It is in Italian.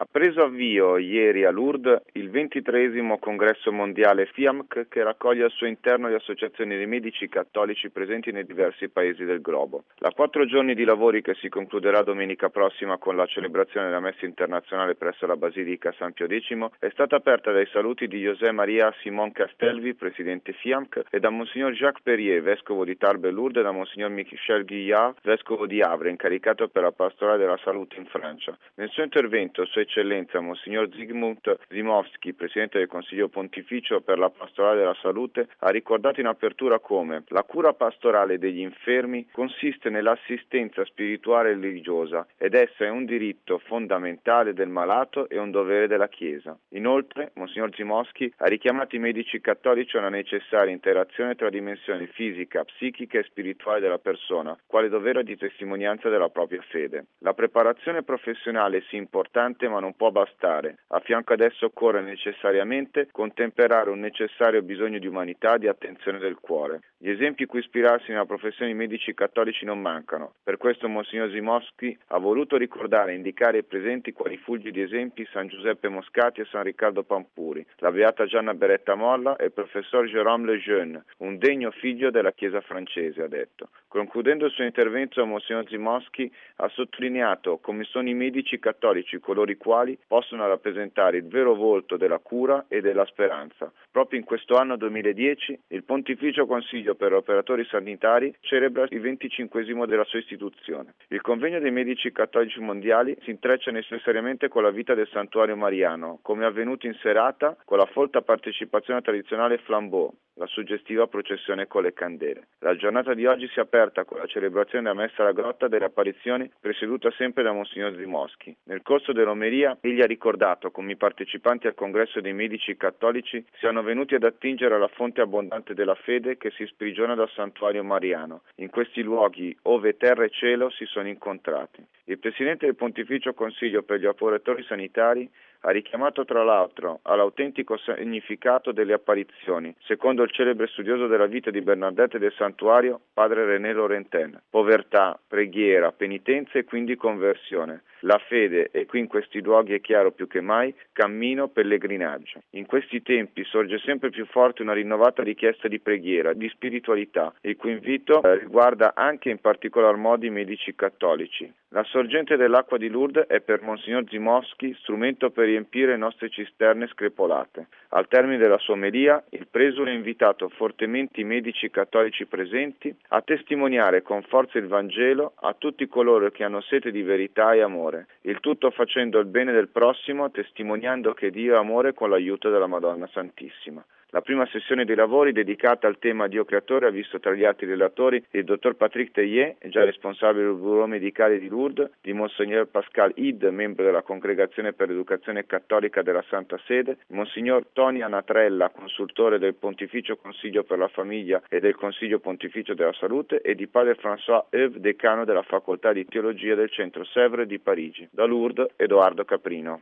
Ha preso avvio ieri a Lourdes il 23° congresso mondiale FIAMC, che raccoglie al suo interno le associazioni dei medici cattolici presenti nei diversi paesi del globo. La 4 giorni di lavori, che si concluderà domenica prossima con la celebrazione della messa internazionale presso la Basilica San Pio X, è stata aperta dai saluti di José Maria Simon Castelvi, presidente FIAMC, e da Monsignor Jacques Perrier, vescovo di Tarbes e Lourdes, e da Monsignor Michel Guillard, vescovo di Havre, incaricato per la pastorale della salute in Francia. Nel suo intervento, Sua Eccellenza Monsignor Zygmunt Rimowski, Presidente del Consiglio Pontificio per la Pastorale della Salute, ha ricordato in apertura come la cura pastorale degli infermi consiste nell'assistenza spirituale e religiosa, ed essa è un diritto fondamentale del malato e un dovere della Chiesa. Inoltre, Monsignor Rimowski ha richiamato i medici cattolici a una necessaria interazione tra dimensioni fisica, psichica e spirituale della persona, quale dovere di testimonianza della propria fede. La preparazione professionale è sì importante, ma non può bastare. A fianco ad esso occorre necessariamente contemperare un necessario bisogno di umanità e di attenzione del cuore. Gli esempi cui ispirarsi nella professione di medici cattolici non mancano. Per questo Monsignor Rimowski ha voluto ricordare e indicare ai presenti quali fulgidi esempi San Giuseppe Moscati e San Riccardo Pampuri, la beata Gianna Beretta Molla e il professor Jérôme Lejeune, un degno figlio della Chiesa francese, ha detto. Concludendo il suo intervento, Monsignor Rimowski ha sottolineato come sono i medici cattolici coloro i quali possono rappresentare il vero volto della cura e della speranza. Proprio in questo anno 2010 il Pontificio Consiglio per Operatori Sanitari celebra il 25° della sua istituzione. Il convegno dei medici cattolici mondiali si intreccia necessariamente con la vita del santuario mariano, come è avvenuto in serata con la folta partecipazione al tradizionale flambeau, la suggestiva processione con le candele. La giornata di oggi si è aperta con la celebrazione della messa alla grotta delle apparizioni, presieduta sempre da Monsignor Rimowski. Nel corso dell'omelia egli ha ricordato come i partecipanti al congresso dei medici cattolici siano venuti ad attingere alla fonte abbondante della fede che si sprigiona dal santuario mariano, in questi luoghi ove terra e cielo si sono incontrati. Il Presidente del Pontificio Consiglio per gli Operatori Sanitari ha richiamato tra l'altro all'autentico significato delle apparizioni, secondo il celebre studioso della vita di Bernardette del Santuario, padre René Laurentin: povertà, preghiera, penitenza e quindi conversione. La fede, e qui in questi luoghi è chiaro più che mai, cammino, pellegrinaggio. In questi tempi sorge sempre più forte una rinnovata richiesta di preghiera, di spiritualità, il cui invito riguarda anche in particolar modo i medici cattolici. La sorgente dell'acqua di Lourdes è per Monsignor Rimowski strumento per riempire le nostre cisterne screpolate. Al termine della sua omelia, il presule ha invitato fortemente i medici cattolici presenti a testimoniare con forza il Vangelo a tutti coloro che hanno sete di verità e amore, il tutto facendo il bene del prossimo, testimoniando che Dio è amore con l'aiuto della Madonna Santissima. La prima sessione dei lavori, dedicata al tema Dio Creatore, ha visto tra gli altri relatori il dottor Patrick Tellier, già responsabile del Bureau Medicale di Lourdes, di Monsignor Pascal Id, membro della Congregazione per l'Educazione Cattolica della Santa Sede, Monsignor Tony Anatrella, consultore del Pontificio Consiglio per la Famiglia e del Consiglio Pontificio della Salute, e di padre François Heuve, decano della Facoltà di Teologia del Centro Sèvres di Parigi. Da Lourdes, Edoardo Caprino.